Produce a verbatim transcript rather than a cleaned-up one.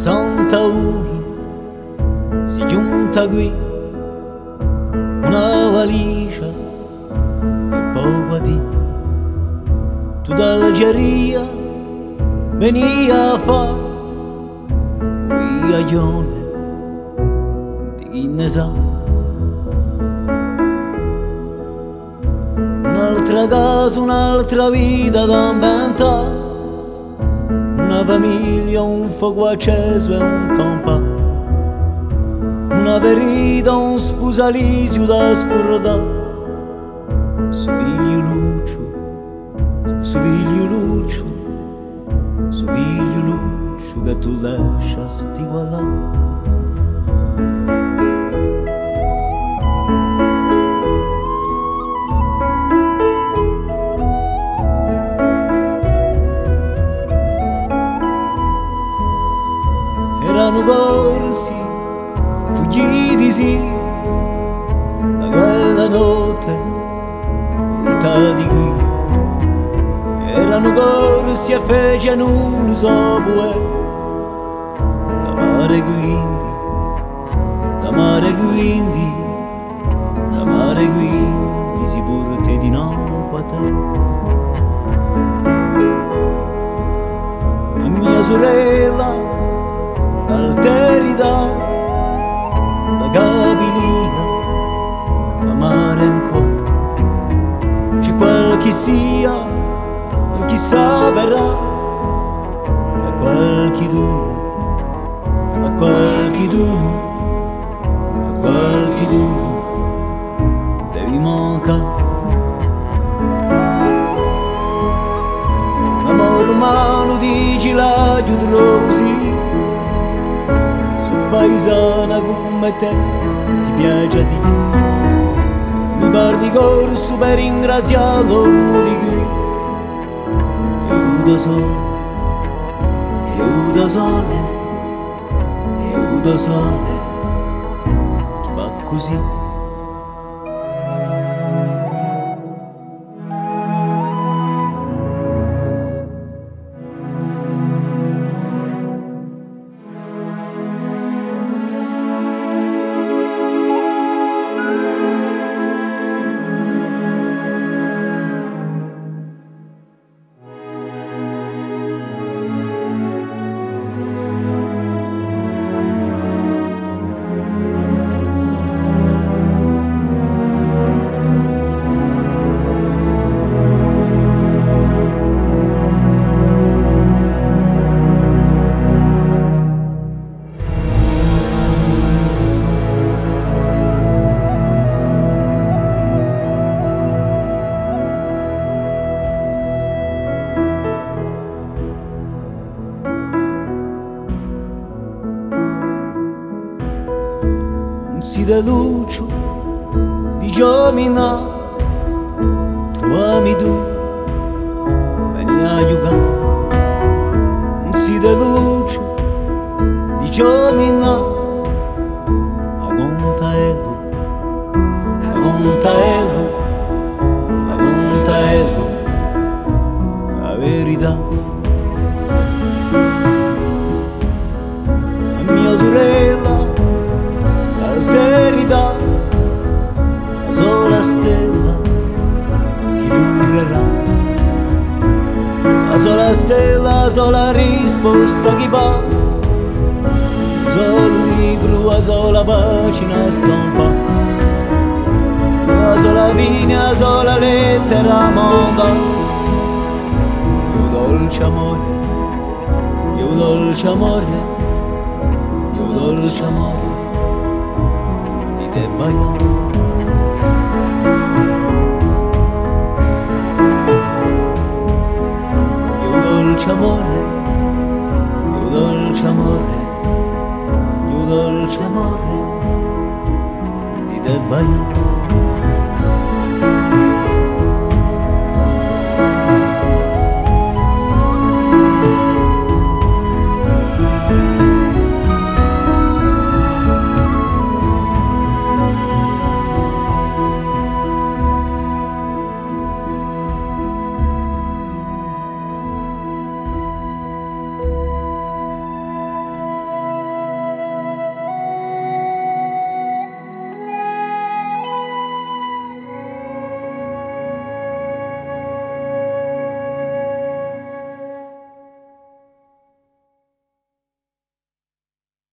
sessanta ui si giunta qui una valigia e poco a di tu dall'Algeria venia a fa guiglione di chi ne sa. Un'altra casa, un'altra vita da inventare, una famiglia, un fuoco acceso e un campo, una verità, un sposalizio da scordare. Su figlio Lucio, su figlio Lucio, su figlio Lucio che tu lasciasti guardare. Erano corsi, fuggiti sì, da quella notte, portati qui. Erano corsi e fecero un sapuè, l'amare quindi, l'amare quindi, l'amare quindi si porta di nuovo a te. La mia sorella alterità da capiliga amare ancora c'è qualche sia chissà verrà a qualche d'uno a qualche d'uno a qualche d'uno devi mancare. L'amore umano dici la chiudrosi paesana come te ti piace a te, mi parli corso per ringraziare l'uomo di qui. Io da sole, io da sole, io da sole, chi va così. Si da luce di giovina trovami tu vieni a giocare. Non si da luce di giovina a contaello a contaello a contaello la verità. La mia sorella alterità, la sola stella che durerà, la sola stella, la sola risposta che va, un solo libro, la sola pagina stampa, la sola fine, la sola lettera monda. Io dolce amore, io dolce amore, io dolce amore Baia. Io dolce amore, io dolce amore, io dolce amore di te Baia.